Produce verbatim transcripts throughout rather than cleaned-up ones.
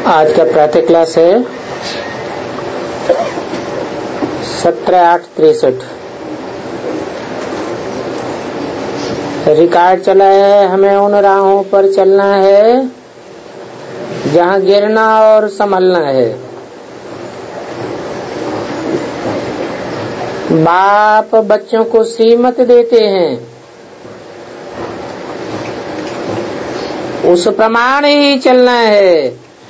आज का प्रातः क्लास है सत्रह आठ तिरसठ। रिकॉर्ड चला है। हमें उन राहों पर चलना है जहाँ गिरना और संभलना है। बाप बच्चों को सीमत देते हैं, उस प्रमाण ही चलना है,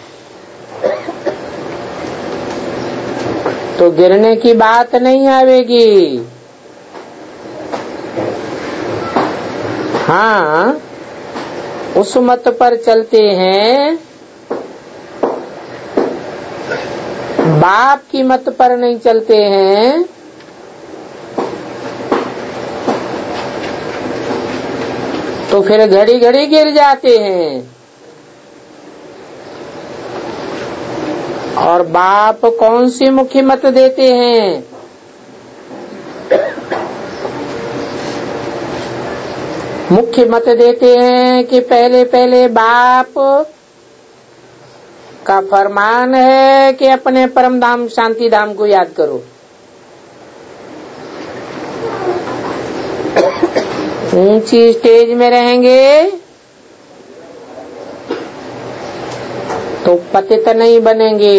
तो गिरने की बात नहीं आवेगी। हाँ, उस मत पर चलते हैं, बाप की मत पर नहीं चलते हैं, तो फिर घड़ी घड़ी गिर जाते हैं। और बाप कौन सी मुख्य मत देते हैं? मुख्य मत देते हैं कि पहले पहले बाप का फरमान है कि अपने परम धाम शांति धाम को याद करो। ऊंची स्टेज में रहेंगे तो पतित नहीं बनेंगे,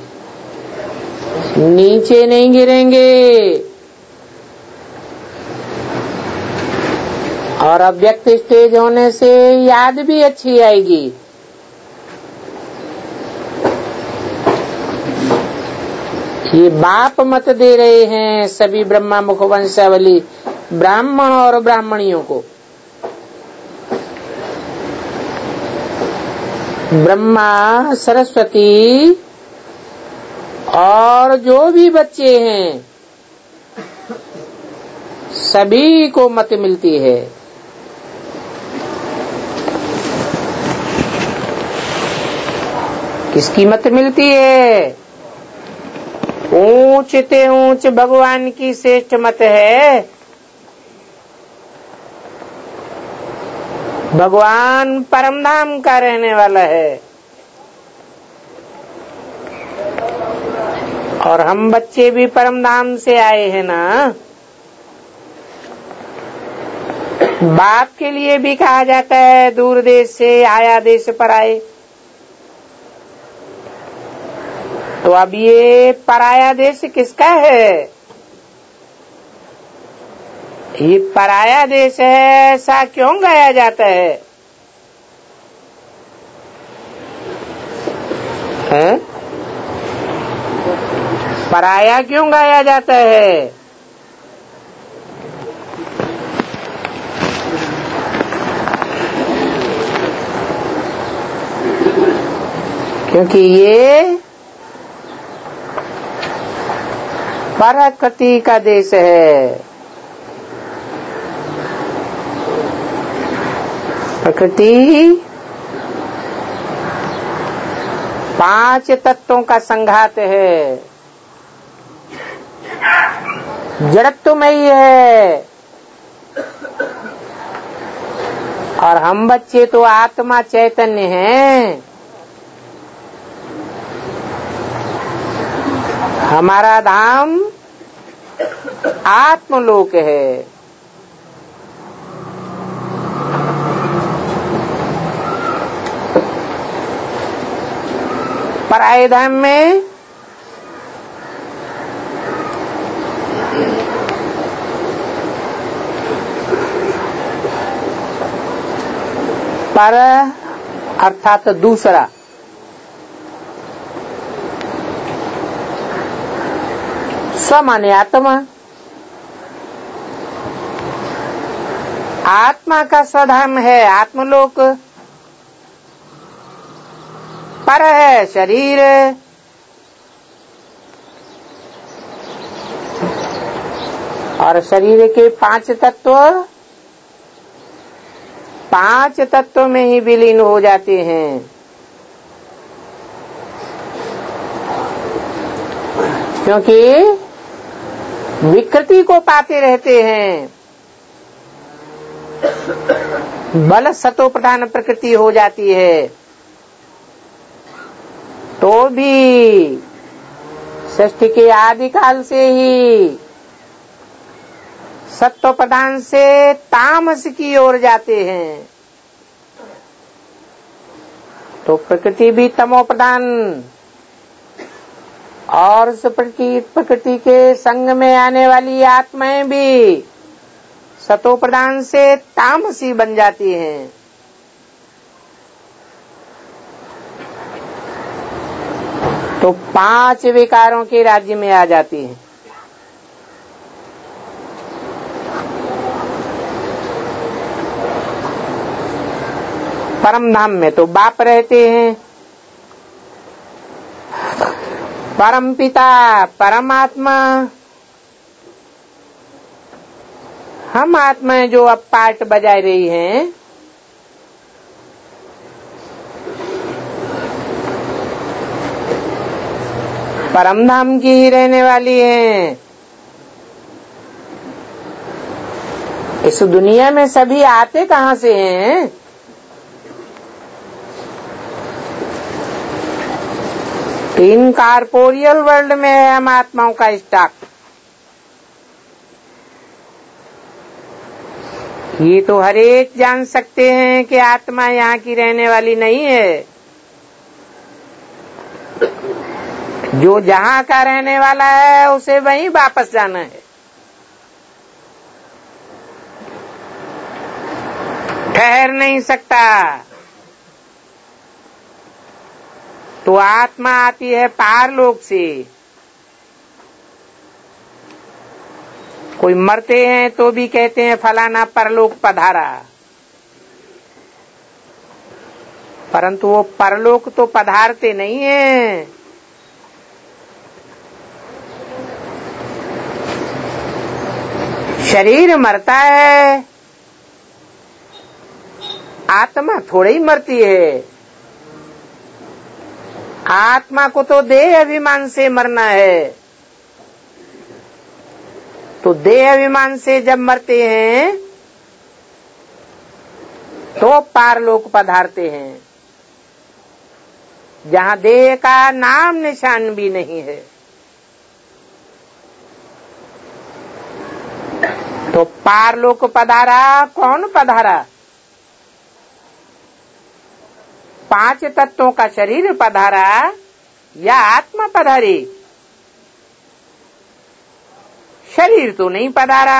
नीचे नहीं गिरेंगे, और अव्यक्त स्टेज होने से याद भी अच्छी आएगी। ये बाप मत दे रहे हैं सभी ब्रह्मा मुख वंशावली ब्राह्मण और ब्राह्मणियों को। ब्रह्मा, सरस्वती और जो भी बच्चे हैं सभी को मत मिलती है। किसकी मत मिलती है? ऊंच ते ऊंच भगवान की श्रेष्ठ मत है। भगवान परम धाम का रहने वाला है और हम बच्चे भी परम धाम से आए हैं ना। बाप के लिए भी कहा जाता है दूर देश से आया देश पर आए। तो अब ये पराया देश किसका है? ये पराया देश है ऐसा क्यों गाया जाता है? हैं? पराया क्यों गाया जाता है? क्योंकि ये प्रकृति का देश है। प्रकृति पांच तत्वों का संघात है, जड़त्व में ही है। और हम बच्चे तो आत्मा चैतन्य हैं। हमारा धाम आत्मलोक है। पराये धाम में पर अर्थात दूसरा, स्व माने आत्मा। आत्मा का स्वधाम है आत्मलोक, पर है शरीर। और शरीर के पांच तत्व पांच तत्वों में ही विलीन हो जाते हैं। क्योंकि विकृति को पाते रहते हैं, बल सतो प्रधान प्रकृति हो जाती है। भी सृष्टि के आदि काल से ही सत्व प्रधान से तामस की ओर जाते हैं, तो प्रकृति भी तमो प्रधान और उस प्रकृति के संग में आने वाली आत्माएं भी सतो प्रधान से तामसी बन जाती हैं। तो पांच विकारों के राज्य में आ जाती हैं। परम धाम में तो बाप रहते हैं, परम पिता परमात्मा, हम आत्माएं जो अब पार्ट बजा रही हैं, परम धाम की ही रहने वाली हैं। इस दुनिया में सभी आते कहाँ से हैं? इन कॉर्पोरियल वर्ल्ड में है हम आत्माओं का स्टॉक। ये तो हर एक जान सकते हैं कि आत्मा यहाँ की रहने वाली नहीं है। जो जहाँ का रहने वाला है उसे वहीं वापस जाना है। ठहर नहीं सकता। तो आत्मा आती है पारलोक से। कोई मरते हैं तो भी कहते हैं फलाना परलोक पधारा, परंतु वो परलोक तो पधारते नहीं है। शरीर मरता है, आत्मा थोड़ी ही मरती है। आत्मा को तो देह अभिमान से मरना है। तो देह अभिमान से जब मरते हैं तो पारलोक पधारते हैं, जहाँ देह का नाम निशान भी नहीं है। तो पारलोक पधारा, कौन पधारा? पांच तत्वों का शरीर पधारा या आत्मा पधारी? शरीर तो नहीं पधारा,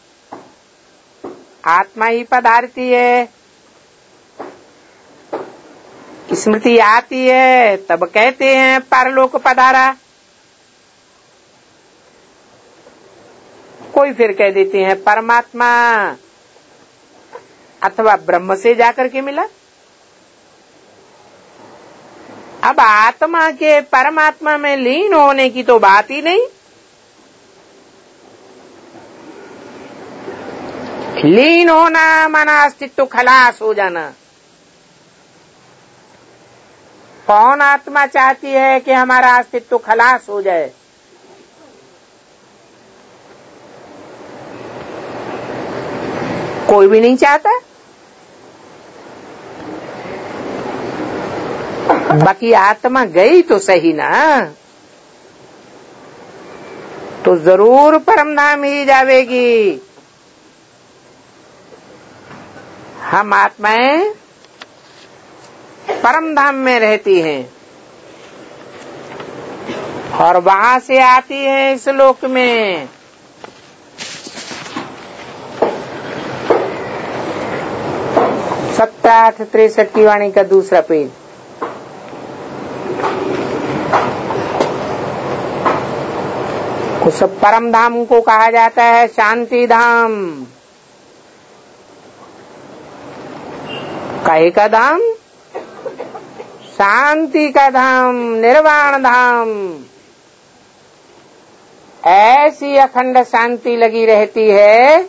आत्मा ही पधारती है। स्मृति आती है तब कहते हैं परलोक पधारा। कोई फिर कह देते हैं परमात्मा अथवा ब्रह्म से जाकर के मिला। अब आत्मा के परमात्मा में लीन होने की तो बात ही नहीं। लीन होना माना अस्तित्व खलास हो जाना। कौन आत्मा चाहती है कि हमारा अस्तित्व खलास हो जाए? कोई भी नहीं चाहता। बाकी आत्मा गई तो सही ना, तो जरूर परम धाम ही जावेगी। हम आत्माएं परम धाम में रहती हैं और वहां से आती हैं इस लोक में। सत्तर आठ तिरसठ की वाणी का दूसरा पेज। उस परम धाम को कहा जाता है शांति धाम। काहे का धाम? शांति का धाम, निर्वाण धाम। ऐसी अखंड शांति लगी रहती है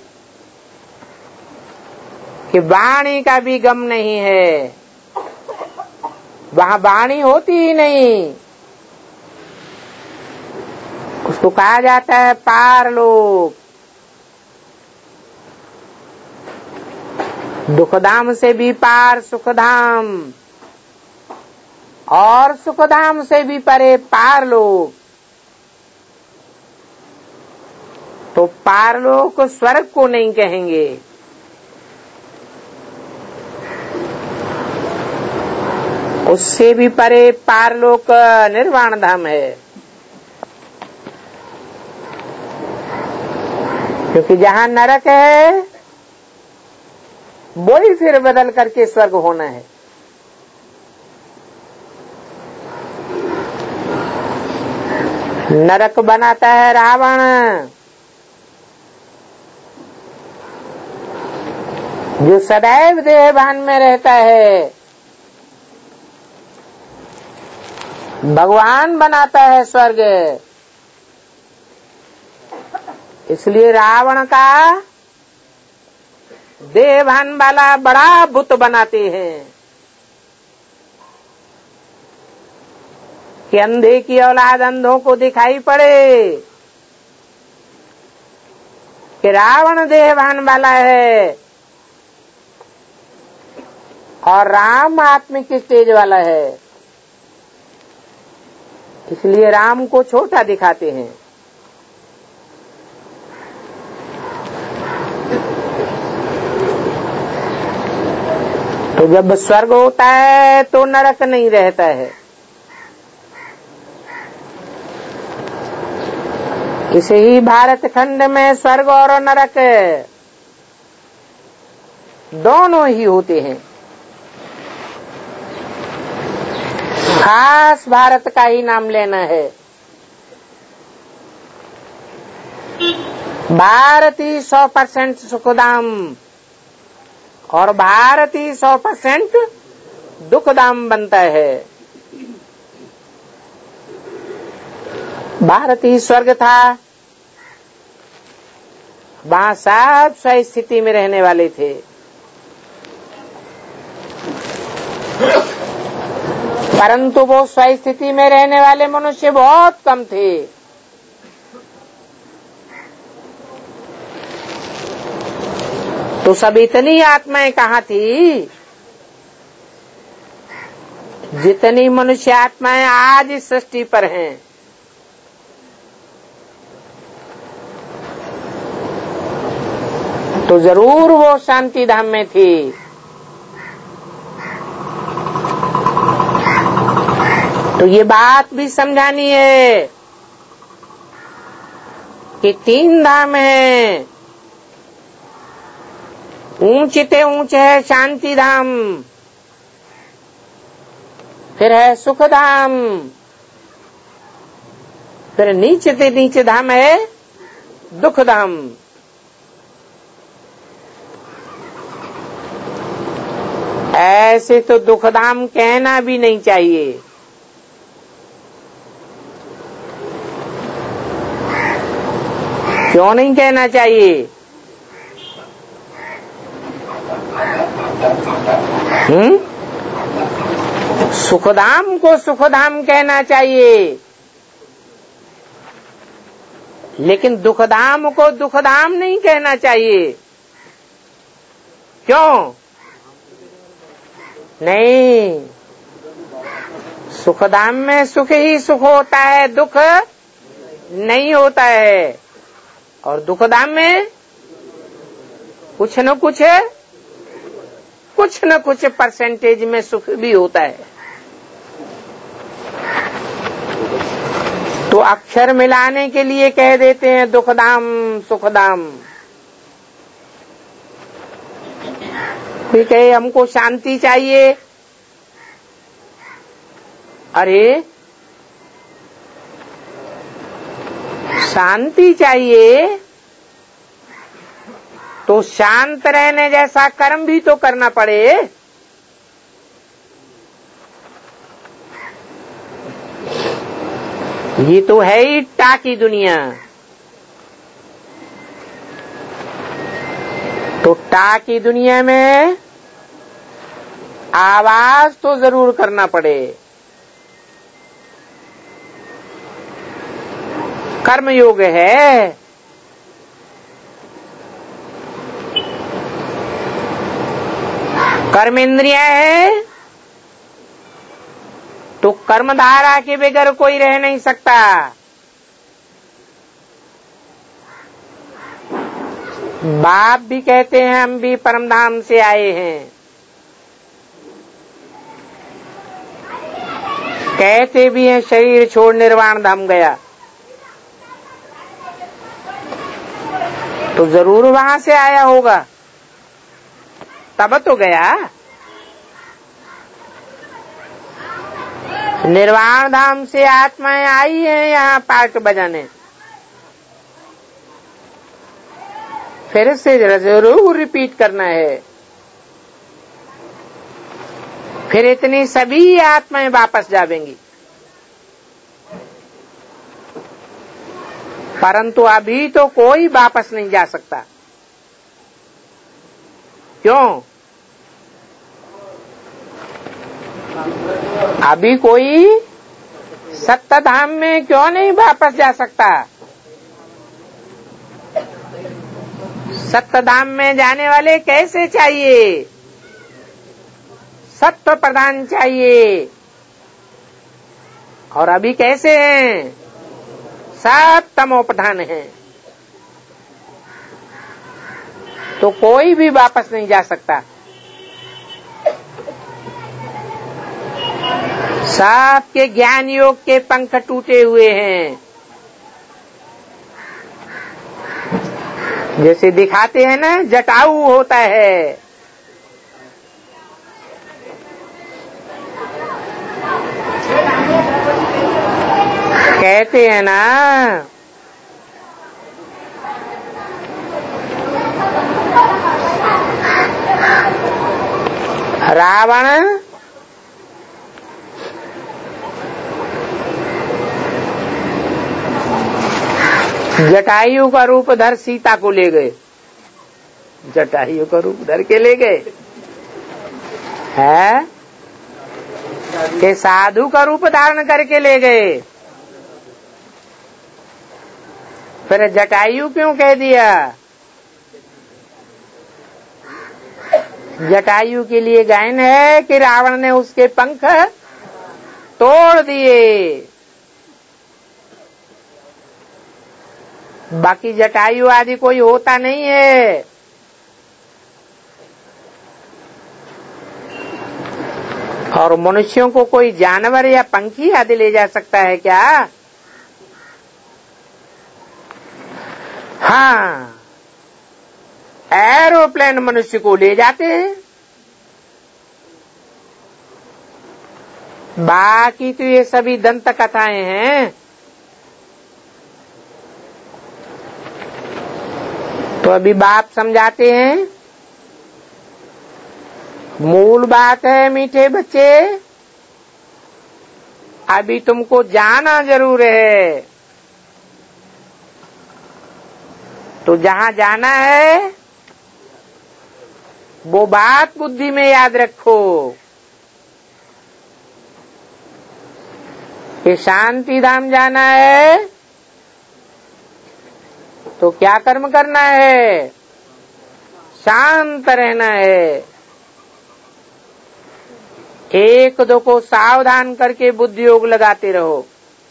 कि वाणी का भी गम नहीं है। वहां वाणी होती ही नहीं। उसको कहा जाता है पारलोक। दुखधाम से भी पार सुखधाम और सुखधाम से भी परे पारलोक। तो पारलोक स्वर्ग को नहीं कहेंगे, उससे भी परे पारलोक निर्वाण धाम है। क्योंकि जहां नरक है वो ही फिर बदल करके स्वर्ग होना है। नरक बनाता है रावण, जो सदैव देहभान में रहता है। भगवान बनाता है स्वर्ग, इसलिए रावण का देहभान वाला बड़ा बुत बनाते हैं कि अंधे की औलाद अंधों को दिखाई पड़े कि रावण देहभान वाला है और राम आत्मिक तेज वाला है। इसलिए राम को छोटा दिखाते हैं। तो जब स्वर्ग होता है तो नरक नहीं रहता है। इसे ही भारत खंड में स्वर्ग और नरक दोनों ही होते हैं। खास भारत का ही नाम लेना है। भारत ही सौ परसेंट सुखधाम और भारत ही सौ परसेंट दुखधाम बनता है। भारत ही स्वर्ग था, वहां सब सही स्थिति में रहने वाले थे। परंतु वो सही स्थिति में रहने वाले मनुष्य बहुत कम थे। तो सब इतनी आत्माएं कहाँ थी जितनी मनुष्य आत्माएं आज इस सृष्टि पर हैं। तो जरूर वो शांति धाम में थी। तो ये बात भी समझानी है कि तीन धाम है। ऊंचते ऊंच है शांति धाम, फिर है सुख धाम, फिर नीचते नीचे धाम है दुख धाम। ऐसे तो दुख धाम कहना भी नहीं चाहिए। क्यों नहीं कहना चाहिए? हम्म सुखधाम को सुखधाम कहना चाहिए, लेकिन दुखधाम को दुखधाम नहीं कहना चाहिए। क्यों नहीं? सुखधाम में सुख ही सुख होता है, दुख नहीं होता है। और दुखधाम में कुछ न कुछ कुछ न कुछ परसेंटेज में सुख भी होता है। तो अक्षर मिलाने के लिए कह देते हैं दुखधाम सुखधाम। कोई कहे हमको शांति चाहिए, अरे शांति चाहिए तो शांत रहने जैसा कर्म भी तो करना पड़े। ये तो है ही टाकी दुनिया। तो टाकी दुनिया में आवाज तो जरूर करना पड़े। कर्म योग है, कर्म इंद्रिया है, तो कर्मधारा के बगैर कोई रह नहीं सकता। बाप भी कहते हैं हम भी परमधाम से आए हैं, कहते भी हैं शरीर छोड़ निर्वाण धाम गया, तो जरूर वहां से आया होगा, तब तो गया। निर्वाण धाम से आत्माएं आई हैं यहाँ पार्ट बजाने, फिर से जरूर रिपीट करना है। फिर इतनी सभी आत्माएं वापस जावेंगी, परंतु अभी तो कोई वापस नहीं जा सकता। क्यों? अभी कोई सत्य धाम में क्यों नहीं वापस जा सकता? सत्य धाम में जाने वाले कैसे चाहिए? सत्व प्रधान चाहिए। और अभी कैसे हैं? सब तमो प्रधान हैं, तो कोई भी वापस नहीं जा सकता। सबके ज्ञान योग के पंख टूटे हुए हैं। जैसे दिखाते हैं ना, जटाऊ होता है, कहते हैं ना रावण जटायु का रूप धर सीता को ले गए, जटायु का रूप धर के ले गए है कि साधु का रूप धारण करके ले गए। फिर जटायु क्यों कह दिया? जटायु के लिए गायन है कि रावण ने उसके पंख तोड़ दिए। बाकी जटायु आदि कोई होता नहीं है। और मनुष्यों को कोई जानवर या पंखी आदि ले जा सकता है क्या? हाँ, एरोप्लेन मनुष्य को ले जाते हैं, बाकी तो ये सभी दंत कथाएं हैं। तो अभी बाप समझाते हैं, मूल बात है मीठे बच्चे, अभी तुमको जाना जरूर है। तो जहां जाना है वो बात बुद्धि में याद रखो कि शांति धाम जाना है तो क्या कर्म करना है? शांत रहना है। एक दो को सावधान करके बुद्धि योग लगाते रहो,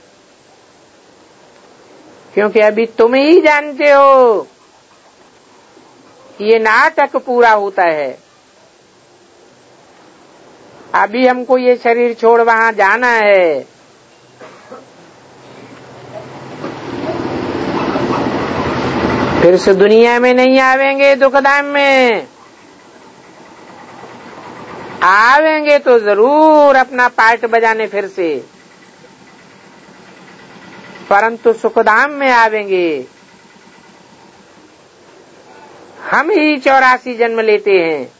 क्योंकि अभी तुम ही जानते हो कि ये नाटक पूरा होता है। अभी हमको ये शरीर छोड़ वहां जाना है। फिर से दुनिया में नहीं आवेंगे, दुखधाम में आवेंगे तो जरूर अपना पार्ट बजाने फिर से, परंतु सुखधाम में आवेंगे। हम ही चौरासी जन्म लेते हैं,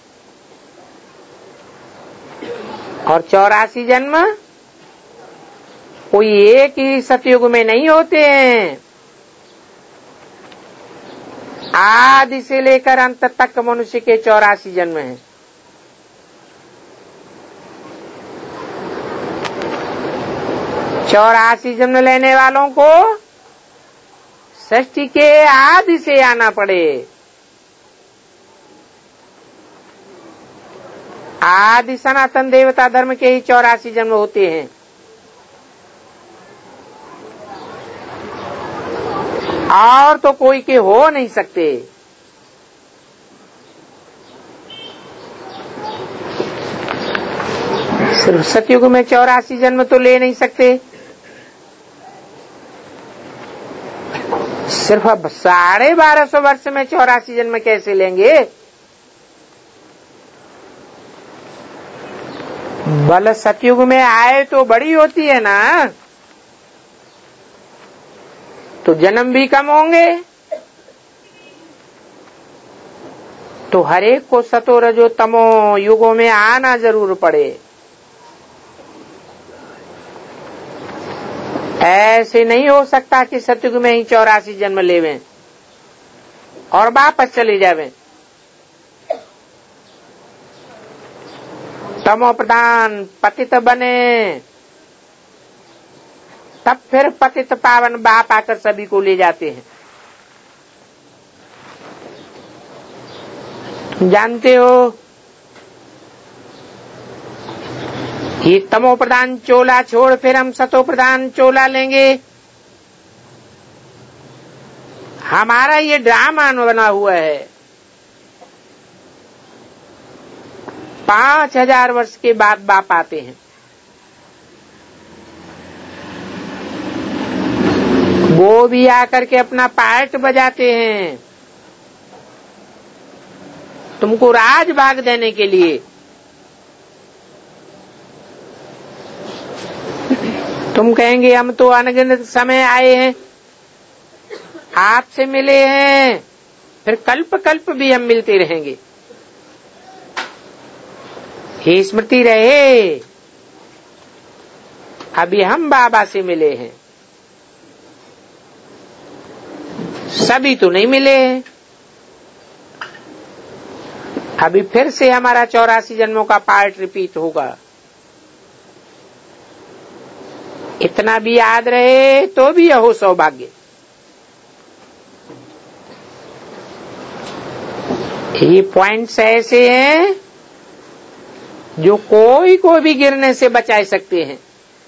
और चौरासी जन्म कोई एक ही सतयुग में नहीं होते हैं। आदि से लेकर अंत तक मनुष्य के चौरासी जन्म हैं। चौरासी जन्म लेने वालों को सृष्टि के आदि से आना पड़े। आदि सनातन देवता धर्म के ही चौरासी जन्म होते हैं। और तो कोई के हो नहीं सकते। सिर्फ सतयुग में चौरासी जन्म तो ले नहीं सकते, सिर्फ अब साढ़े बारह सौ वर्ष में चौरासी जन्म कैसे लेंगे? बल सतयुग में आए तो बड़ी होती है ना, तो जन्म भी कम होंगे। तो हरेक को सतो रजो तमो युगों में आना जरूर पड़े। ऐसे नहीं हो सकता कि सतयुग में ही चौरासी जन्म लेवें और वापस चले जावें। तमो प्रधान पतित बने, तब फिर पतित पावन बाप आकर सभी को ले जाते हैं। जानते हो, ये तमो प्रधान चोला छोड़ फिर हम सतो प्रधान चोला लेंगे। हमारा ये ड्रामा बना हुआ है। पांच हजार वर्ष के बाद बाप आते हैं, वो भी आकर के अपना पार्ट बजाते हैं तुमको राज भाग देने के लिए। तुम कहेंगे हम तो अनगिनत समय आए हैं, आपसे मिले हैं, फिर कल्प कल्प भी हम मिलते रहेंगे। हे स्मृति रहे, अभी हम बाबा से मिले हैं, सभी तो नहीं मिले हैं। अभी फिर से हमारा चौरासी जन्मों का पार्ट रिपीट होगा। इतना भी याद रहे तो भी यह हो सौभाग्य। ये पॉइंट्स ऐसे हैं जो कोई को भी गिरने से बचा सकते हैं।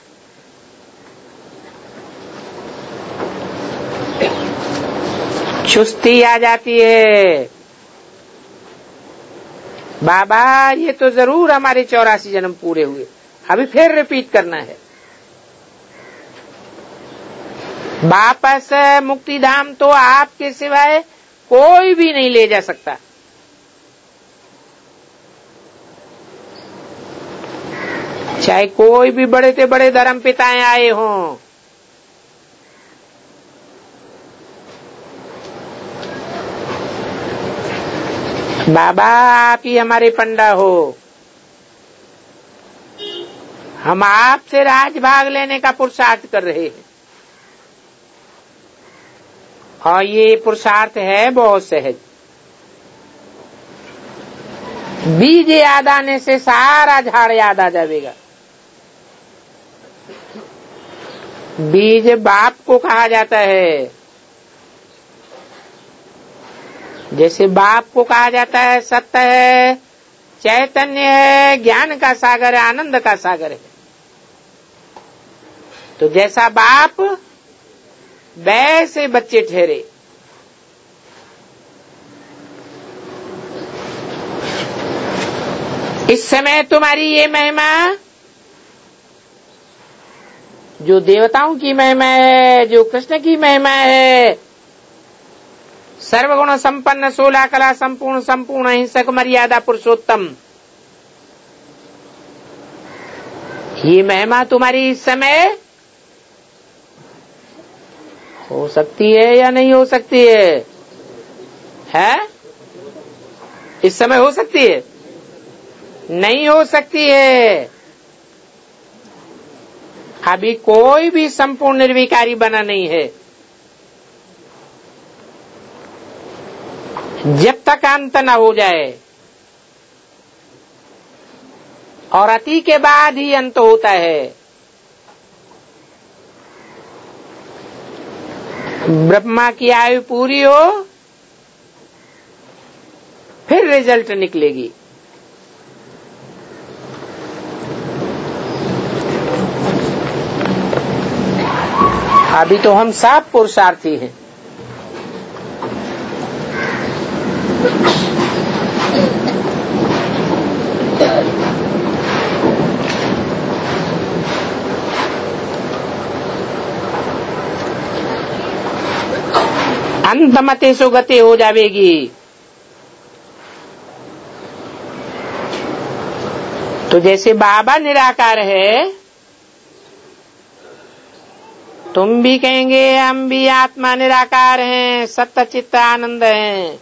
चुस्ती आ जाती है, बाबा ये तो जरूर हमारे चौरासी जन्म पूरे हुए, अभी फिर रिपीट करना है। वापस मुक्ति धाम तो आपके सिवाय कोई भी नहीं ले जा सकता। चाहे कोई भी बड़े से बड़े धर्म पिताएं आए हों, बाबा आप ही हमारे पंडा हो, हम आपसे राज भाग लेने का पुरुषार्थ कर रहे हैं। और ये पुरुषार्थ है बहुत सहज। बीज याद आने से सारा झाड़ याद आ जाएगा। बीज बाप को कहा जाता है, जैसे बाप को कहा जाता है सत्य है, चैतन्य है, ज्ञान का सागर है, आनंद का सागर है। तो जैसा बाप वैसे बच्चे ठहरे। इस समय तुम्हारी ये महिमा जो देवताओं की महिमा है, जो कृष्ण की महिमा है, सर्वगुण संपन्न, सोलह कला संपूर्ण, संपूर्ण अहिंसक, मर्यादा पुरुषोत्तम, ये महिमा तुम्हारी इस समय हो सकती है या नहीं हो सकती है? है? इस समय हो सकती है? नहीं हो सकती है। अभी कोई भी संपूर्ण निर्विकारी बना नहीं है। जब तक अंत न हो जाए, और अति के बाद ही अंत होता है। ब्रह्मा की आयु पूरी हो फिर रिजल्ट निकलेगी। अभी तो हम सब पुरुषार्थी हैं। अंतमते सुगति हो जावेगी। तो जैसे बाबा निराकार है, तुम भी कहेंगे हम भी आत्मा निराकार हैं, सत्य चित्त आनंद हैं।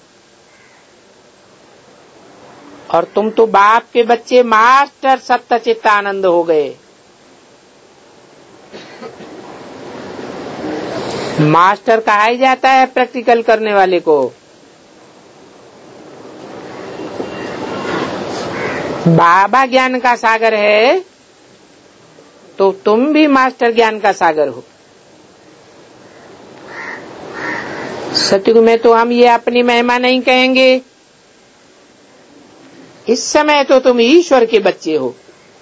और तुम तो बाप के बच्चे मास्टर सत्य चित्त आनंद हो गए। मास्टर कहा ही जाता है प्रैक्टिकल करने वाले को। बाबा ज्ञान का सागर है तो तुम भी मास्टर ज्ञान का सागर हो। सतयुग में तो हम ये अपनी महिमा नहीं कहेंगे। इस समय तो तुम ईश्वर के बच्चे हो,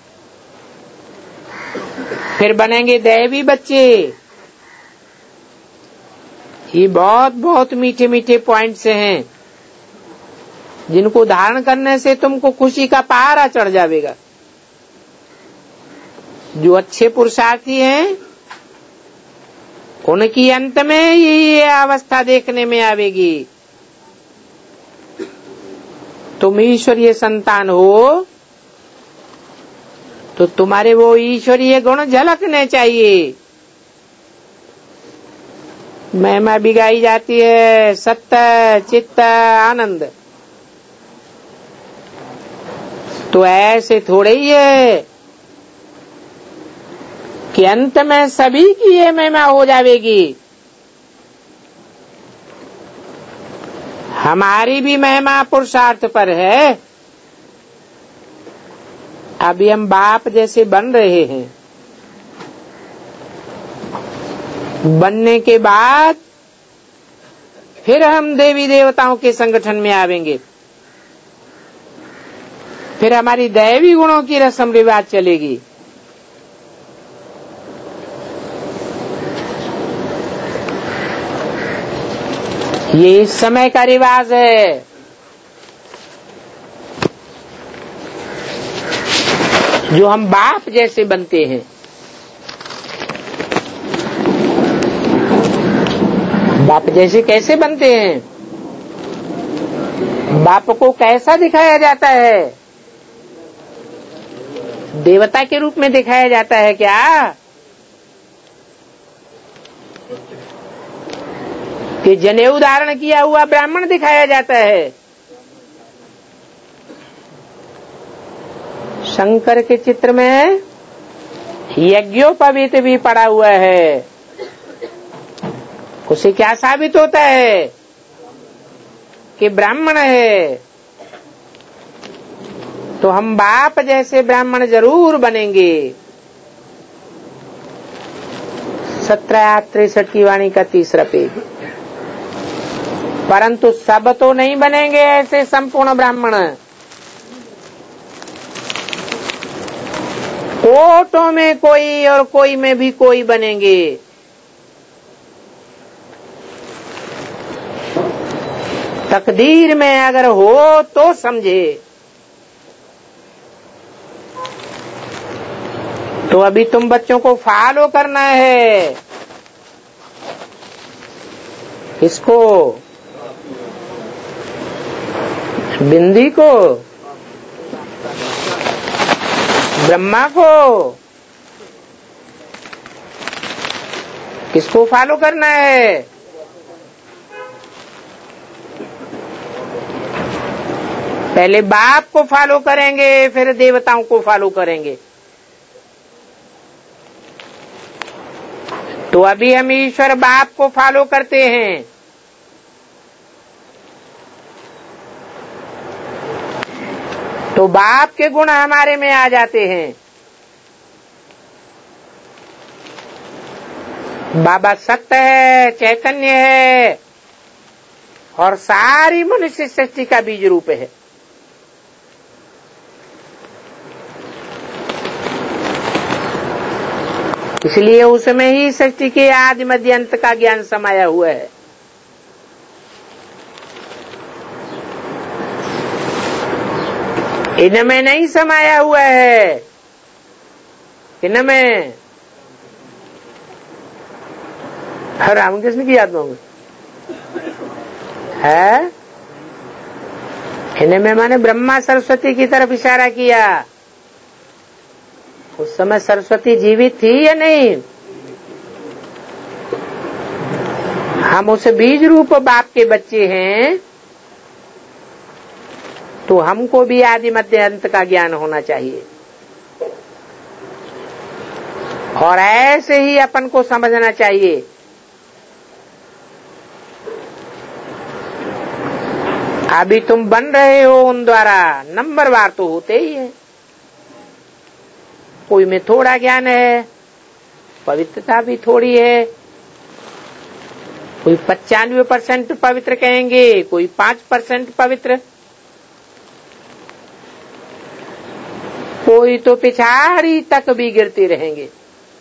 फिर बनेंगे दैवी बच्चे। ये बहुत बहुत मीठे मीठे पॉइंट्स हैं जिनको धारण करने से तुमको खुशी का पहाड़ा चढ़ जाएगा। जो अच्छे पुरुषार्थी हैं उनकी अंत में ये अवस्था देखने में आवेगी। तुम ईश्वरीय संतान हो तो तुम्हारे वो ईश्वरीय गुण झलकने चाहिए। महिमा भी गाई जाती है सत्य चित्त आनंद। तो ऐसे थोड़े ही है कि अंत में सभी की ये महिमा हो जाएगी। हमारी भी महिमा पुरुषार्थ पर है। अभी हम बाप जैसे बन रहे हैं, बनने के बाद फिर हम देवी देवताओं के संगठन में आवेंगे। फिर हमारी दैवी गुणों की रस्म रिवाज चलेगी। ये इस समय का रिवाज है। जो हम बाप जैसे बनते हैं। बाप जैसे कैसे बनते हैं? बाप को कैसा दिखाया जाता है? देवता के रूप में दिखाया जाता है क्या? कि जनेऊ धारण किया हुआ ब्राह्मण दिखाया जाता है? शंकर के चित्र में यज्ञोपवीत भी पड़ा हुआ है। उसे क्या साबित होता है कि ब्राह्मण है। तो हम बाप जैसे ब्राह्मण जरूर बनेंगे। सत्रह आठ तिरसठ की वाणी का तीसरा पेज। परंतु सब तो नहीं बनेंगे ऐसे संपूर्ण ब्राह्मण। कोटों में कोई और कोई में भी कोई बनेंगे। तकदीर में अगर हो तो समझे। तो अभी तुम बच्चों को फॉलो करना है। किसको? बिंदी को? ब्रह्मा को? किसको फॉलो करना है? पहले बाप को फॉलो करेंगे, फिर देवताओं को फॉलो करेंगे। तो अभी हम ईश्वर बाप को फॉलो करते हैं। तो बाप के गुण हमारे में आ जाते हैं। बाबा सत्य है, चैतन्य है और सारी मनुष्य सृष्टि का बीज रूप है। इसलिए उसमें ही सृष्टि के आदि मध्य अंत का ज्ञान समाया हुआ है। इनमें नहीं समाया हुआ है। इनमें रामकृष्ण की आत्मा में है। इन्हें में मैंने ब्रह्मा सरस्वती की तरफ इशारा किया। उस समय सरस्वती जीवित थी या नहीं? हम उस बीज रूप बाप के बच्चे हैं, तो हमको भी आदि मध्य अंत का ज्ञान होना चाहिए और ऐसे ही अपन को समझना चाहिए। अभी तुम बन रहे हो उन द्वारा, नंबरवार तो होते ही है। कोई में थोड़ा ज्ञान है, पवित्रता भी थोड़ी है, कोई पचानवे परसेंट पवित्र कहेंगे, कोई पांच परसेंट पवित्र, कोई तो पिछाड़ी तक भी गिरते रहेंगे।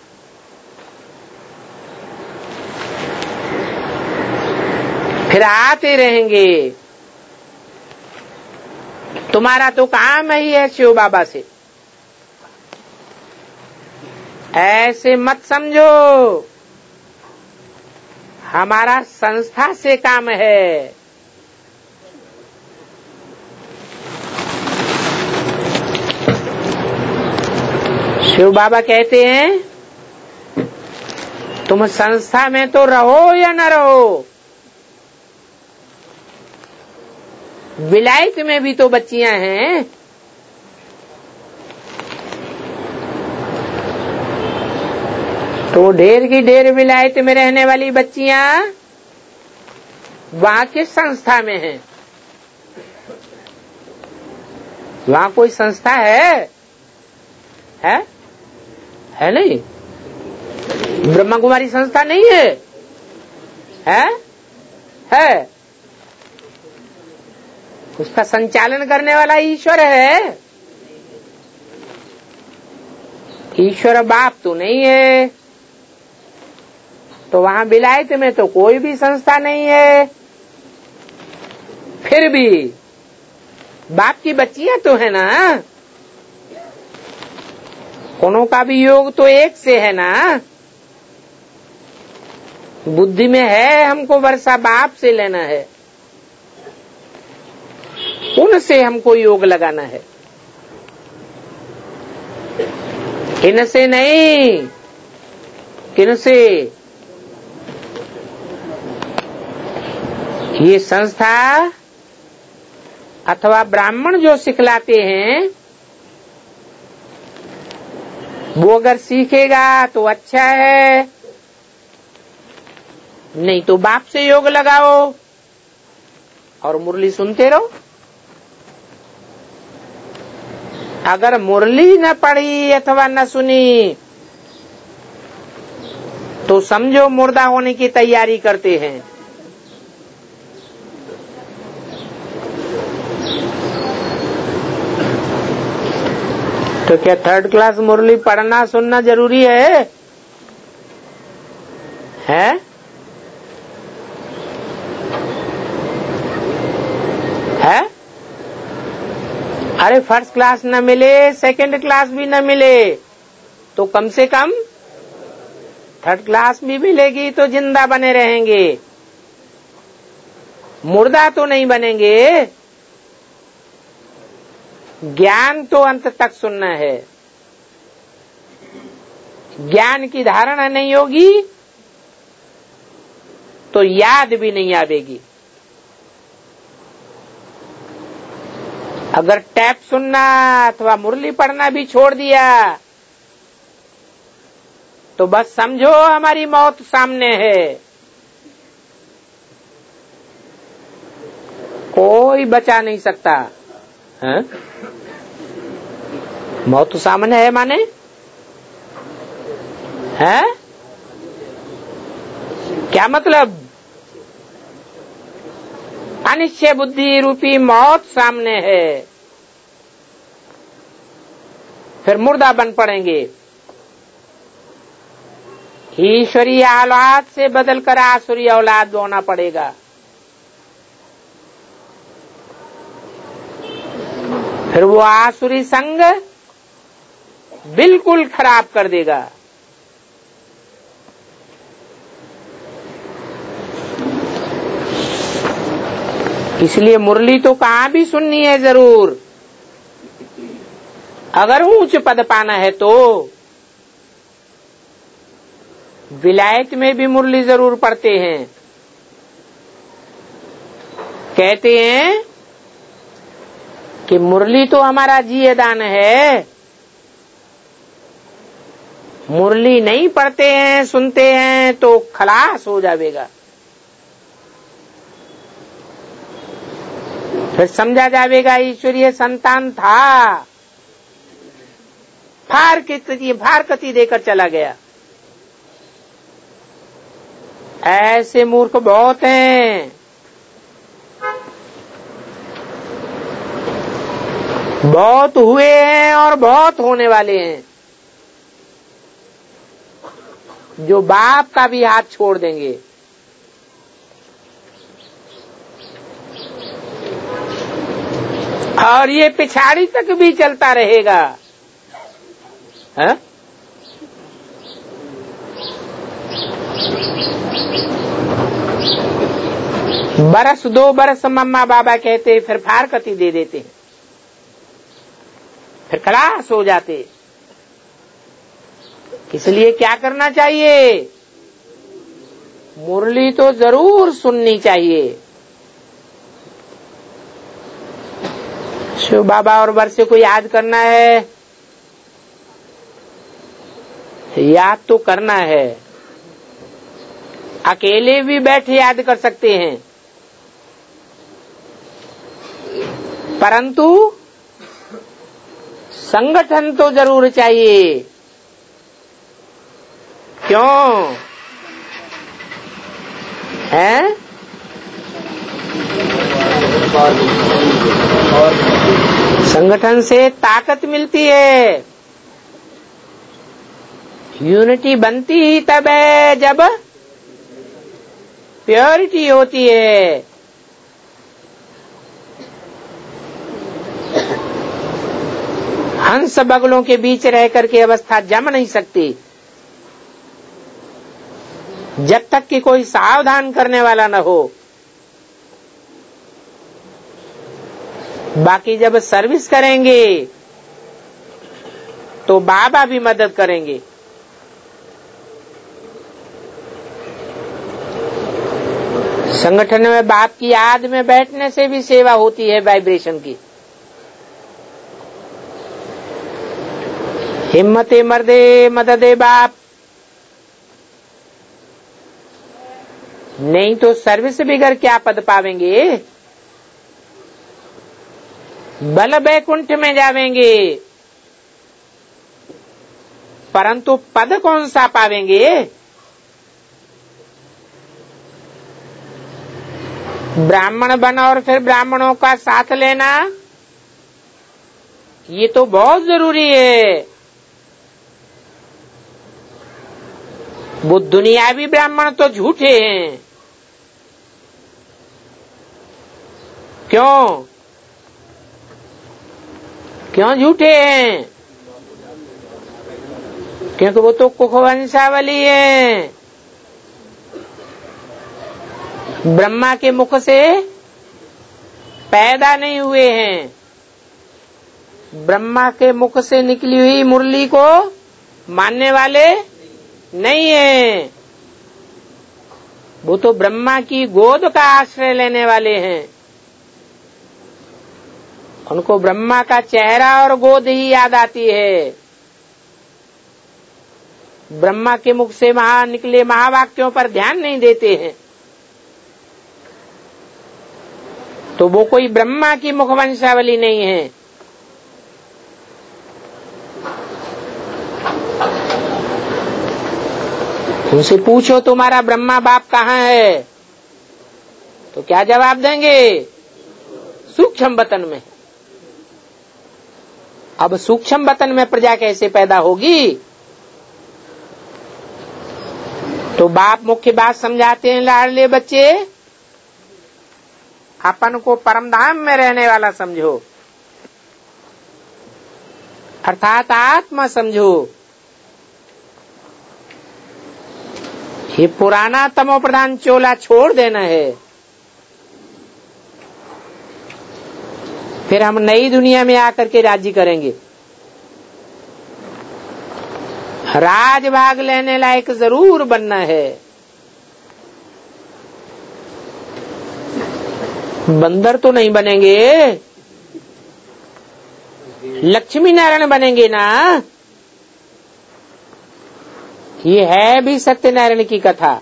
फिर आते रहेंगे। तुम्हारा तो काम ही है शिव बाबा से। ऐसे मत समझो, हमारा संस्था से काम है। शिव बाबा कहते हैं तुम संस्था में तो रहो या न रहो, विलायत में भी तो बच्चियां हैं। तो ढेर की ढेर विलायत में रहने वाली बच्चियां वहां किस संस्था में हैं? वहां कोई संस्था है? है है नहीं? ब्रह्मा कुमारी संस्था नहीं है? है है उसका संचालन करने वाला ईश्वर है। ईश्वर बाप तो नहीं है, तो वहां विलायत में तो कोई भी संस्था नहीं है। फिर भी बाप की बच्चियां तो है ना, दोनों का भी योग तो एक से है ना। बुद्धि में है हमको वर्षा बाप से लेना है, उनसे हमको योग लगाना है, इनसे नहीं। किनसे? ये संस्था अथवा ब्राह्मण जो सिखलाते हैं वो अगर सीखेगा तो अच्छा है, नहीं तो बाप से योग लगाओ और मुरली सुनते रहो। अगर मुरली न पढ़ी अथवा न सुनी तो समझो मुर्दा होने की तैयारी करते हैं। तो क्या थर्ड क्लास मुरली पढ़ना सुनना जरूरी है? है? है? अरे फर्स्ट क्लास न मिले, सेकंड क्लास भी न मिले, तो कम से कम थर्ड क्लास भी मिलेगी तो जिंदा बने रहेंगे, मुर्दा तो नहीं बनेंगे। ज्ञान तो अंत तक सुनना है। ज्ञान की धारणा नहीं होगी तो याद भी नहीं आवेगी। अगर टैप सुनना अथवा मुरली पढ़ना भी छोड़ दिया तो बस समझो हमारी मौत सामने है। कोई बचा नहीं सकता है? मौत सामने है माने है क्या मतलब? अनिश्चय बुद्धि रूपी मौत सामने है। फिर मुर्दा बन पड़ेंगे। ईश्वरीय औलाद से बदलकर आसुरी औलाद होना पड़ेगा। फिर वो आसुरी संग बिल्कुल खराब कर देगा। इसलिए मुरली तो कहाँ भी सुननी है जरूर। अगर ऊंच पद पाना है तो विलायत में भी मुरली जरूर पढ़ते हैं। कहते हैं कि मुरली तो हमारा जीवदान है, मुरली नहीं पढ़ते हैं सुनते हैं तो खलास हो जाएगा। फिर समझा जाएगा ईश्वरीय संतान था, फार की फारकती देकर चला गया। ऐसे मूर्ख बहुत हैं। बहुत हुए हैं और बहुत होने वाले हैं, जो बाप का भी हाथ छोड़ देंगे। और ये पिछाड़ी तक भी चलता रहेगा। है? बरस दो बरस मम्मा बाबा कहते, फिर फारकती दे देते, फिर खलास हो जाते। इसलिए क्या करना चाहिए? मुरली तो जरूर सुननी चाहिए। शिव बाबा और वर्षे को याद करना है, याद तो करना है। अकेले भी बैठे याद कर सकते हैं, परंतु संगठन तो जरूर चाहिए। क्यों है? संगठन से ताकत मिलती है, यूनिटी बनती ही तब है जब प्योरिटी होती है। हंस बगलों के बीच रह करके अवस्था जम नहीं सकती जब तक कि कोई सावधान करने वाला न हो। बाकी जब सर्विस करेंगे तो बाबा भी मदद करेंगे। संगठन में बाप की याद में बैठने से भी सेवा होती है वाइब्रेशन की। हिम्मते मर्दे मददे बाप, नहीं तो सर्विस बिगर क्या पद पावेंगे? बल बैकुंठ में जावेंगे, परंतु पद कौन सा पावेंगे? ब्राह्मण बन और फिर ब्राह्मणों का साथ लेना, ये तो बहुत जरूरी है। वो दुनियावी ब्राह्मण तो झूठे हैं। क्यों क्यों झूठे हैं? क्योंकि वो तो कुख वंशावली है, ब्रह्मा के मुख से पैदा नहीं हुए हैं। ब्रह्मा के मुख से निकली हुई मुरली को मानने वाले नहीं है। वो तो ब्रह्मा की गोद का आश्रय लेने वाले हैं। उनको ब्रह्मा का चेहरा और गोद ही याद आती है। ब्रह्मा के मुख से महा निकले महावाक्यों पर ध्यान नहीं देते हैं। तो वो कोई ब्रह्मा की मुखवंशावली नहीं है। उनसे पूछो तुम्हारा ब्रह्मा बाप कहाँ है, तो क्या जवाब देंगे? सूक्ष्म वतन में। अब सूक्ष्म वतन में प्रजा कैसे पैदा होगी? तो बाप मुख्य बात समझाते हैं, लाडले बच्चे, अपन को परमधाम में रहने वाला समझो, अर्थात आत्मा समझो। ये पुराना तमो प्रधान चोला छोड़ देना है। फिर हम नई दुनिया में आकर के राज्य करेंगे। राज भाग लेने लायक जरूर बनना है। बंदर तो नहीं बनेंगे, लक्ष्मी नारायण बनेंगे ना। ये है भी सत्यनारायण की कथा।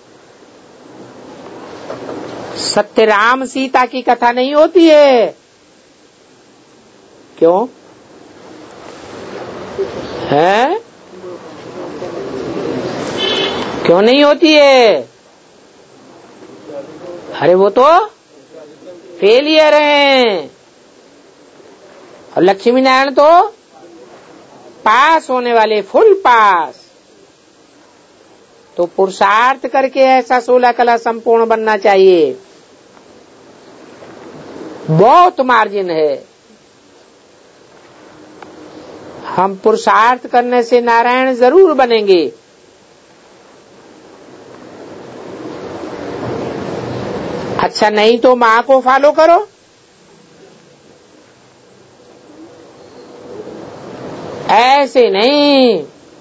सत्य राम सीता की कथा नहीं होती है। क्यों है? क्यों नहीं होती है? अरे वो तो फेलियर हैं, और लक्ष्मी नारायण तो पास होने वाले, फुल पास। तो पुरुषार्थ करके ऐसा सोलह कला संपूर्ण बनना चाहिए। बहुत मार्जिन है। हम पुरुषार्थ करने से नारायण जरूर बनेंगे। अच्छा नहीं तो मां को फॉलो करो। ऐसे नहीं,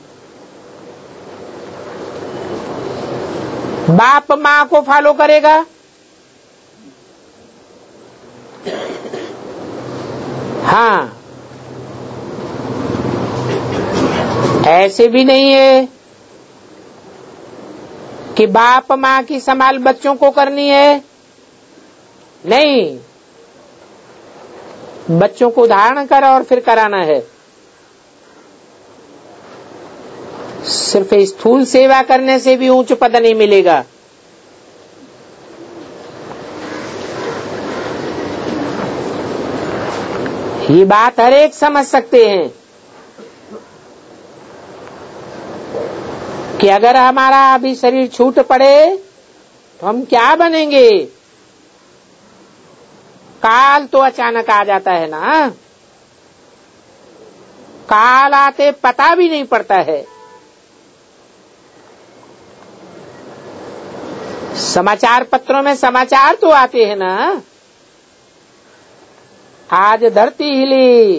बाप मां को फॉलो करेगा, हाँ, ऐसे भी नहीं है कि बाप मां की संभाल बच्चों को करनी है। नहीं, बच्चों को धारण कर और फिर कराना है। सिर्फ स्थूल सेवा करने से भी उच्च पद नहीं मिलेगा। ये बात हर एक समझ सकते हैं कि अगर हमारा अभी शरीर छूट पड़े तो हम क्या बनेंगे। काल तो अचानक आ जाता है ना, काल आते पता भी नहीं पड़ता है। समाचार पत्रों में समाचार तो आते हैं ना, आज धरती हिली,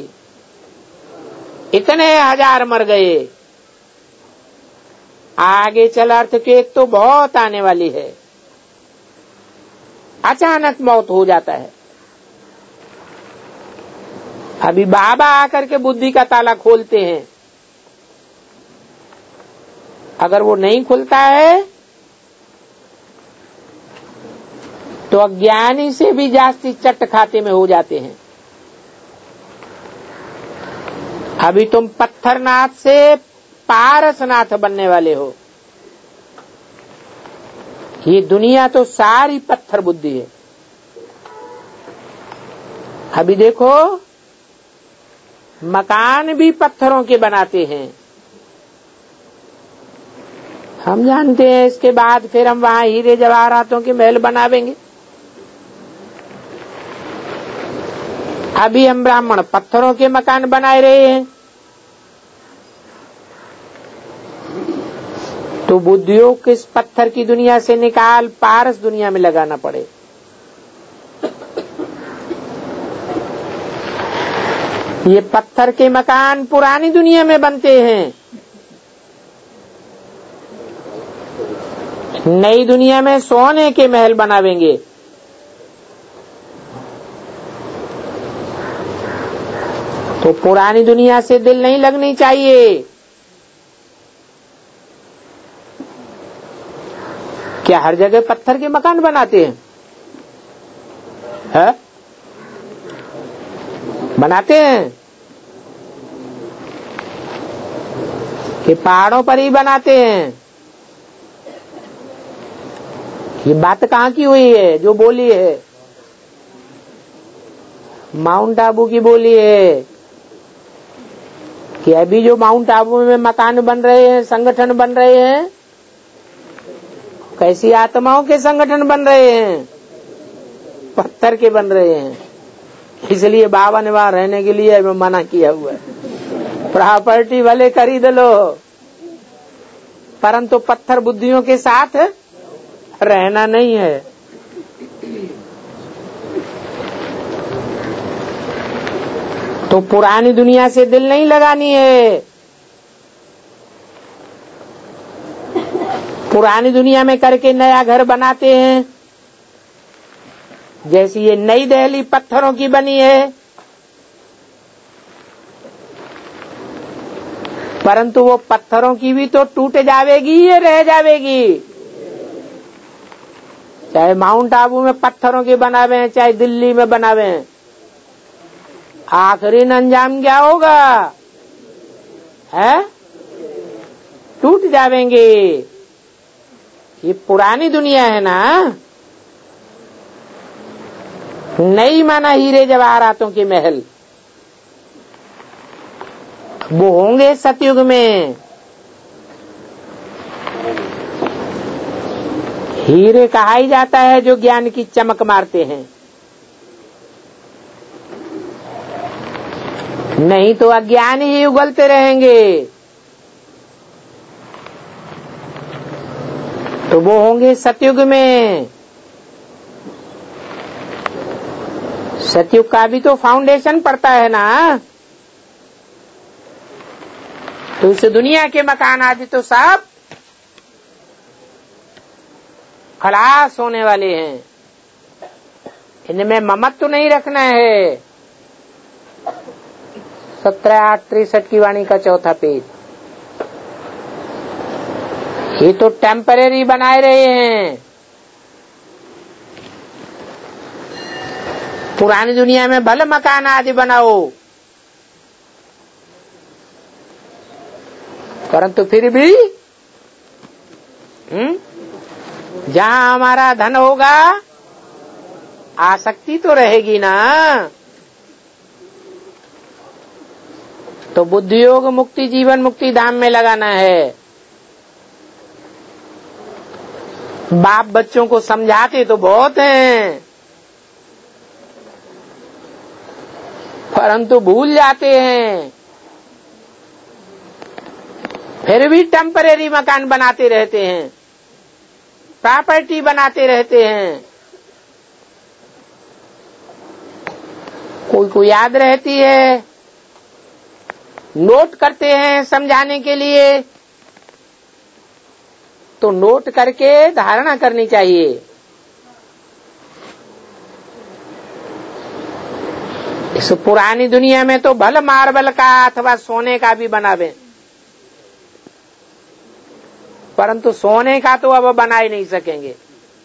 इतने हजार मर गए, आगे चल अर्थक्वेक तो बहुत आने वाली है। अचानक मौत हो जाता है। अभी बाबा आकर के बुद्धि का ताला खोलते हैं। अगर वो नहीं खुलता है तो अज्ञानी से भी जास्ती चट खाते में हो जाते हैं। अभी तुम पत्थरनाथ से पारसनाथ बनने वाले हो। ये दुनिया तो सारी पत्थर बुद्धि है। अभी देखो, मकान भी पत्थरों के बनाते हैं। हम जानते हैं इसके बाद फिर हम वहां हीरे जवाहरातों के महल बनावेंगे। अभी हम ब्राह्मण पत्थरों के मकान बनाए रहे हैं। तो बुद्धियों को इस पत्थर की दुनिया से निकाल पारस दुनिया में लगाना पड़े। ये पत्थर के मकान पुरानी दुनिया में बनते हैं, नई दुनिया में सोने के महल बनावेंगे। तो पुरानी दुनिया से दिल नहीं लगनी चाहिए। क्या हर जगह पत्थर के मकान बनाते हैं? है? बनाते हैं कि पहाड़ों पर ही बनाते हैं? ये बात कहाँ की हुई है जो बोली है? माउंट आबू की बोली है कि अभी जो माउंट आबू में मकान बन रहे हैं, संगठन बन रहे हैं, कैसी आत्माओं के संगठन बन रहे हैं? पत्थर के बन रहे हैं। इसलिए बाबा ने वहां रहने के लिए मना किया हुआ है। प्रॉपर्टी भले खरीद लो, परंतु पत्थर बुद्धियों के साथ रहना नहीं है। तो पुरानी दुनिया से दिल नहीं लगानी है। पुरानी दुनिया में करके नया घर बनाते हैं। जैसी ये नई दिल्ली पत्थरों की बनी है, परंतु वो पत्थरों की भी तो टूट जावेगी या रह जावेगी। चाहे माउंट आबू में पत्थरों के बनावे हैं, चाहे दिल्ली में बनावे हैं, आखिरी अंजाम क्या होगा? है टूट जावेंगे। ये पुरानी दुनिया है ना। नई माना हीरे जवाहरातों के महल, वो होंगे सतयुग में। हीरे कहा ही जाता है जो ज्ञान की चमक मारते हैं, नहीं तो अज्ञान ही उगलते रहेंगे। तो वो होंगे सतयुग में। सतयुग का भी तो फाउंडेशन पड़ता है ना। तो इस दुनिया के मकान आदि तो सब खलास होने वाले हैं, इनमें ममत्व तो नहीं रखना है। सत्रह आठ तिरसठ की वाणी का चौथा पेज। ये तो टेम्परेरी बनाए रहे हैं। पुरानी दुनिया में भले मकान आदि बनाओ, परंतु फिर भी हम्म जहां हमारा धन होगा आसक्ति तो रहेगी ना। तो बुद्धि योग मुक्ति जीवन मुक्ति धाम में लगाना है। बाप बच्चों को समझाते तो बहुत हैं, परंतु भूल जाते हैं। फिर भी टेम्परेरी मकान बनाते रहते हैं, प्रॉपर्टी बनाते रहते हैं। कोई को याद रहती है, नोट करते हैं समझाने के लिए, तो नोट करके धारणा करनी चाहिए। इस पुरानी दुनिया में तो भले मार्बल का अथवा सोने का भी बनावे, परंतु सोने का तो अब बना ही नहीं सकेंगे।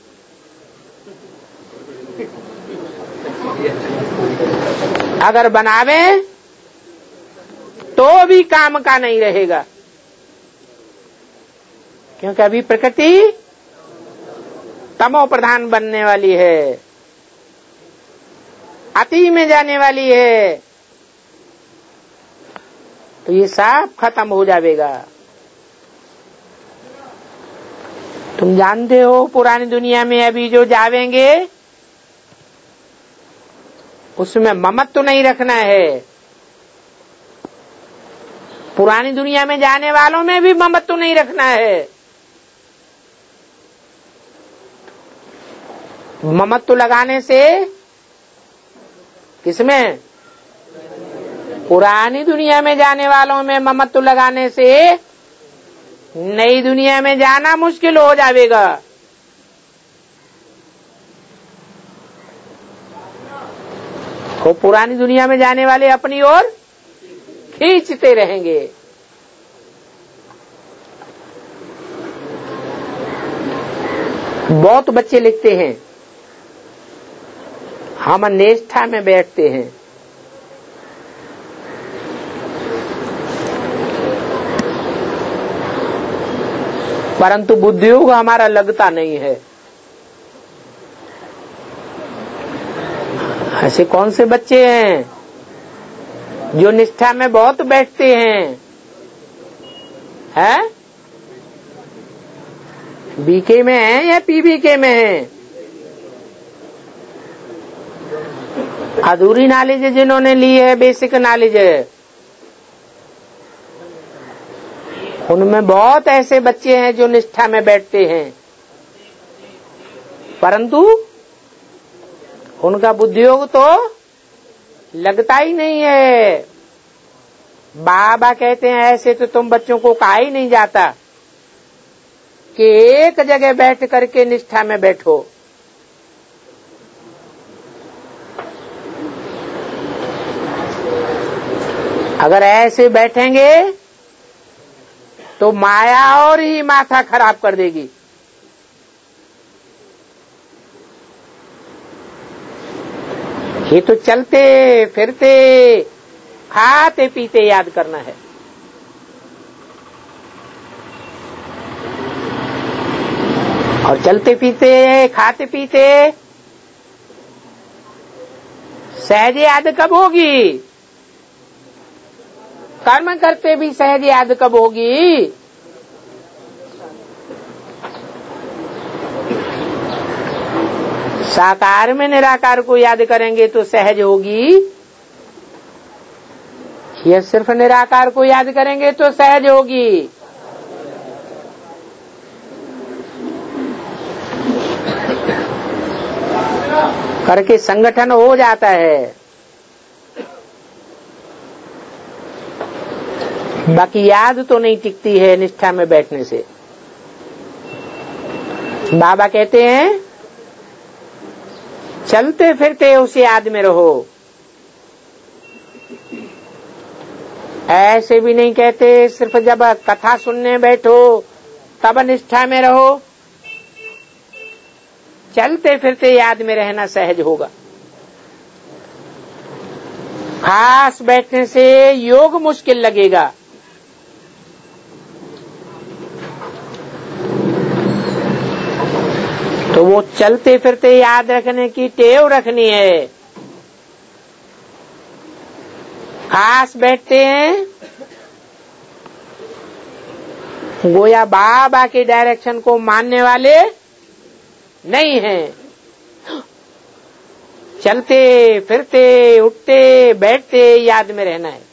अगर बनावे तो भी काम का नहीं रहेगा, क्योंकि अभी प्रकृति तमो प्रधान बनने वाली है, अति में जाने वाली है। तो ये सब खत्म हो जाएगा। तुम जानते हो पुरानी दुनिया में अभी जो जावेंगे उसमें ममत्व तो नहीं रखना है। पुरानी दुनिया में जाने वालों में भी ममत्व तो नहीं रखना है। ममत्व लगाने से किसमें? पुरानी दुनिया में जाने वालों में ममत्व लगाने से नई दुनिया में जाना मुश्किल हो जाएगा। वो पुरानी दुनिया में जाने वाले अपनी ओर खींचते रहेंगे। बहुत बच्चे लिखते हैं हम निष्ठा में बैठते हैं, परंतु बुद्धियोग हमारा लगता नहीं है। ऐसे कौन से बच्चे हैं जो निष्ठा में बहुत बैठते हैं? हैं? बीके में है या पीबीके में है? अधूरी नॉलेज जिन्होंने ली है, बेसिक नॉलेज है, उनमें बहुत ऐसे बच्चे हैं जो निष्ठा में बैठते हैं, परंतु उनका बुद्धियोग तो लगता ही नहीं है। बाबा कहते हैं ऐसे तो तुम बच्चों को कहा ही नहीं जाता कि एक जगह बैठ करके निष्ठा में बैठो। अगर ऐसे बैठेंगे तो माया और ही माथा खराब कर देगी। ये तो चलते फिरते खाते पीते याद करना है। और चलते पीते खाते पीते सहज याद कब होगी? कर्म करते भी सहज याद कब होगी? साकार में निराकार को याद करेंगे तो सहज होगी, या सिर्फ निराकार को याद करेंगे तो सहज होगी? करके संगठन हो जाता है, बाकी याद तो नहीं टिकती है निष्ठा में बैठने से। बाबा कहते हैं चलते फिरते उस याद में रहो। ऐसे भी नहीं कहते सिर्फ जब कथा सुनने बैठो तब निष्ठा में रहो। चलते फिरते याद में रहना सहज होगा। खास बैठने से योग मुश्किल लगेगा। तो वो चलते फिरते याद रखने की टेव रखनी है। खास बैठते हैं गोया बाबा के डायरेक्शन को मानने वाले नहीं हैं। चलते फिरते उठते बैठते याद में रहना है,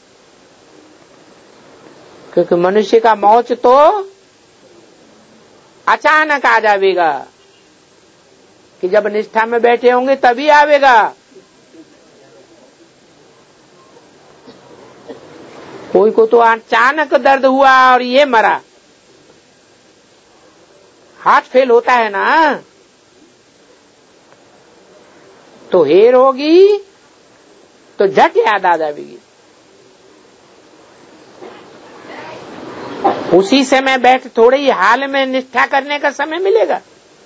क्योंकि मनुष्य का मौत तो अचानक आ जाएगा कि जब निष्ठा में बैठे होंगे तभी आवेगा। कोई को तो अचानक दर्द हुआ और ये मरा। हार्ट फेल होता है ना, तो हेर होगी तो झट याद आ जाएगी। उसी समय बैठ थोड़े ही हाल में निष्ठा करने का समय मिलेगा।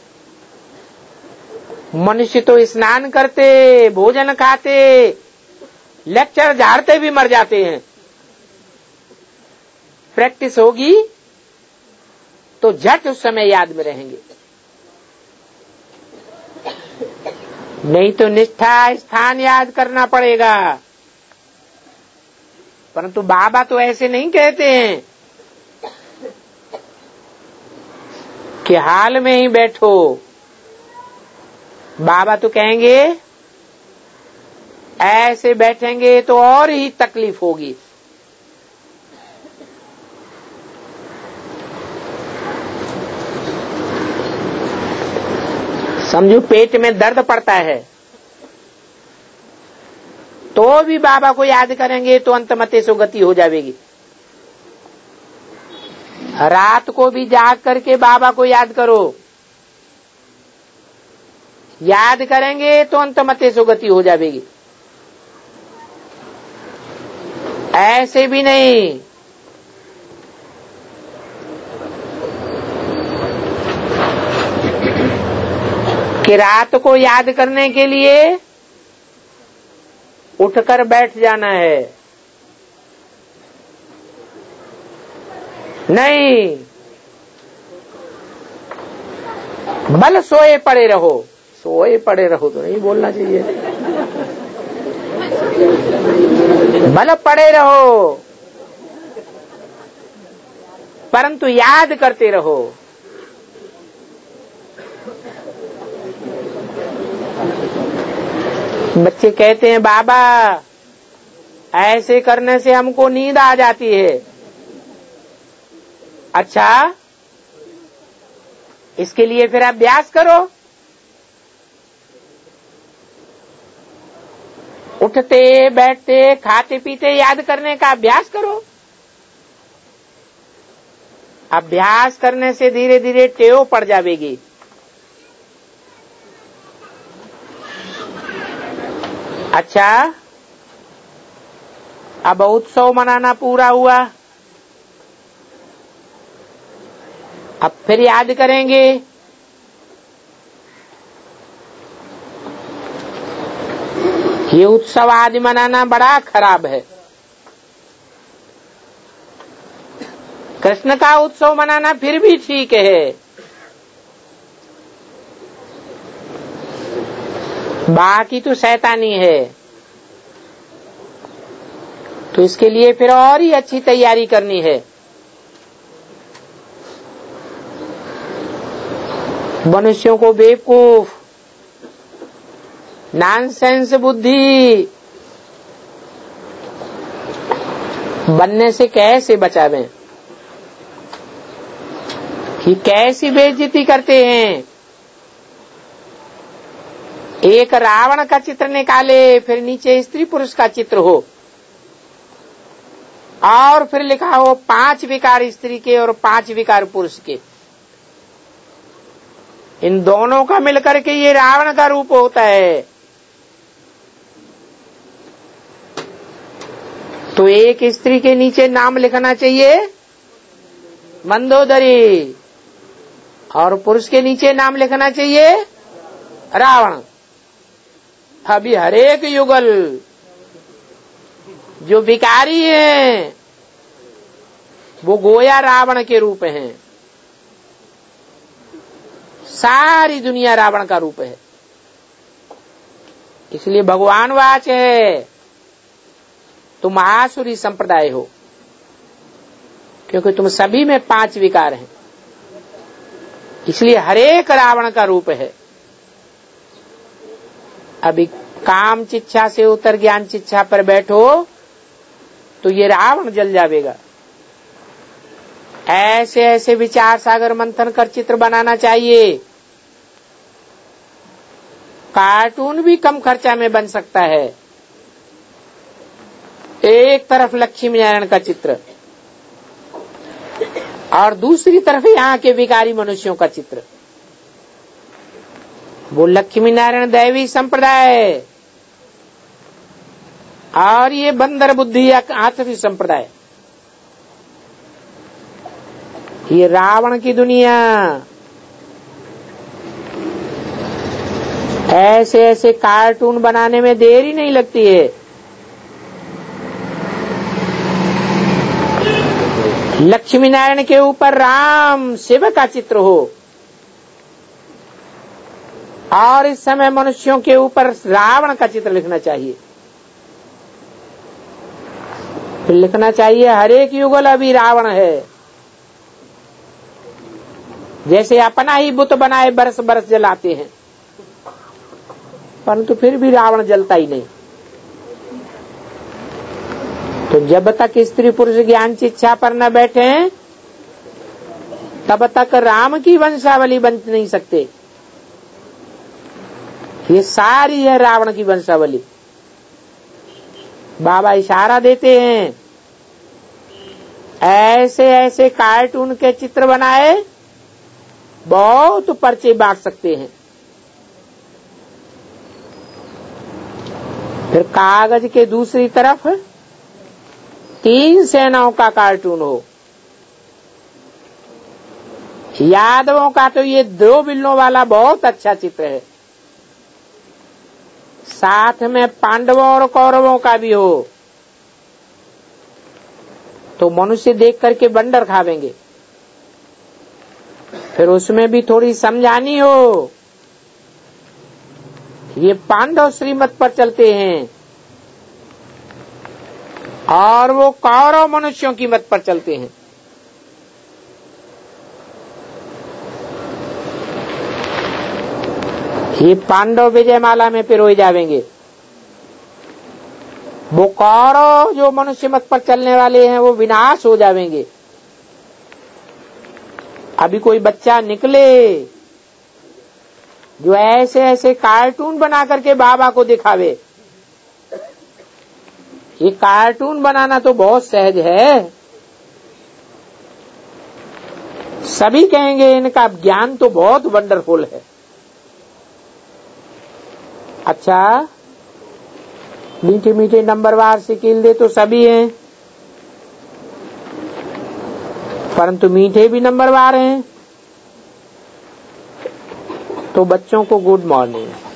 मनुष्य तो स्नान करते, भोजन खाते, लेक्चर झाड़ते भी मर जाते हैं। प्रैक्टिस होगी तो झट उस समय याद में रहेंगे। नहीं तो निष्ठा स्थान याद करना पड़ेगा। परंतु बाबा तो ऐसे नहीं कहते हैं कि हाल में ही बैठो। बाबा तो कहेंगे ऐसे बैठेंगे तो और ही तकलीफ होगी। समझो पेट में दर्द पड़ता है तो भी बाबा को याद करेंगे तो अंतमते सो गति हो जाएगी। रात को भी जाग करके बाबा को याद करो, याद करेंगे तो अंतमते सो गति हो जाएगी। ऐसे भी नहीं कि रात को याद करने के लिए उठकर बैठ जाना है। नहीं, बल सोए पड़े रहो। सोए पड़े रहो तो नहीं बोलना चाहिए, बल पड़े रहो परंतु याद करते रहो। बच्चे कहते हैं बाबा ऐसे करने से हमको नींद आ जाती है। अच्छा, इसके लिए फिर अभ्यास करो। उठते बैठते खाते पीते याद करने का अभ्यास करो। अभ्यास करने से धीरे धीरे टेव पड़ जाएगी। अच्छा, अब उत्सव मनाना पूरा हुआ, अब फिर याद करेंगे ये उत्सव आदि मनाना बड़ा खराब है। कृष्ण का उत्सव मनाना फिर भी ठीक है, बाकी तो शैतानी है। तो इसके लिए फिर और ही अच्छी तैयारी करनी है। मनुष्यों को बेवकूफ, नॉनसेंस बुद्धि बनने से कैसे बचावें, कि कैसी बेइज्जती करते हैं। एक रावण का चित्र निकाले, फिर नीचे स्त्री पुरुष का चित्र हो, और फिर लिखा हो पांच विकार स्त्री के और पांच विकार पुरुष के। इन दोनों का मिलकर के ये रावण का रूप होता है। तो एक स्त्री के नीचे नाम लिखना चाहिए मंदोदरी, और पुरुष के नीचे नाम लिखना चाहिए रावण। अभी हरेक युगल जो विकारी हैं वो गोया रावण के रूप हैं। सारी दुनिया रावण का रूप है। इसलिए भगवान वाच है तुम आसुरी संप्रदाय हो, क्योंकि तुम सभी में पांच विकार हैं। इसलिए हरेक रावण का रूप है। अभी काम चिच्छा से उतर ज्ञान चिच्छा पर बैठो तो ये रावण जल जाएगा। ऐसे ऐसे विचार सागर मंथन कर चित्र बनाना चाहिए। कार्टून भी कम खर्चा में बन सकता है। एक तरफ लक्ष्मी नारायण का चित्र और दूसरी तरफ यहाँ के विकारी मनुष्यों का चित्र। वो लक्ष्मी नारायण दैवी संप्रदाय और ये बंदर बुद्धि आसुरी संप्रदाय, ये रावण की दुनिया। ऐसे ऐसे कार्टून बनाने में देर ही नहीं लगती है। लक्ष्मी नारायण के ऊपर राम शिव का चित्र हो, और इस समय मनुष्यों के ऊपर रावण का चित्र लिखना चाहिए। फिर लिखना चाहिए हरेक युगल अभी रावण है। जैसे अपना ही बुत बनाए बरस बरस जलाते हैं, परंतु फिर भी रावण जलता ही नहीं। तो जब तक स्त्री पुरुष ज्ञान शिक्षा पर न बैठे तब तक राम की वंशावली बन नहीं सकते। ये सारी है रावण की वंशावली। बाबा इशारा देते हैं ऐसे ऐसे कार्टून के चित्र बनाए, बहुत पर्चे बांट सकते हैं। फिर कागज के दूसरी तरफ तीन सेनाओं का कार्टून हो। यादवों का तो ये दो बिल्लों वाला बहुत अच्छा चित्र है। साथ में पांडवों और कौरवों का भी हो, तो मनुष्य देख करके बंडर खावेंगे। फिर उसमें भी थोड़ी समझानी हो। ये पांडव श्रीमत पर चलते हैं और वो कौरव मनुष्यों की मत पर चलते हैं। ये पांडव विजयमाला में पिरोए जाएंगे। वो कौरव जो मनुष्य मत पर चलने वाले हैं वो विनाश हो जाएंगे। अभी कोई बच्चा निकले जो ऐसे ऐसे कार्टून बना करके बाबा को दिखावे, ये कार्टून बनाना तो बहुत सहज है, सभी कहेंगे इनका ज्ञान तो बहुत वंडरफुल है। अच्छा, मीठे मीठे नंबरवार से कील दे तो सभी हैं, परंतु मीठे भी नंबरवार हैं। तो बच्चों को गुड मॉर्निंग।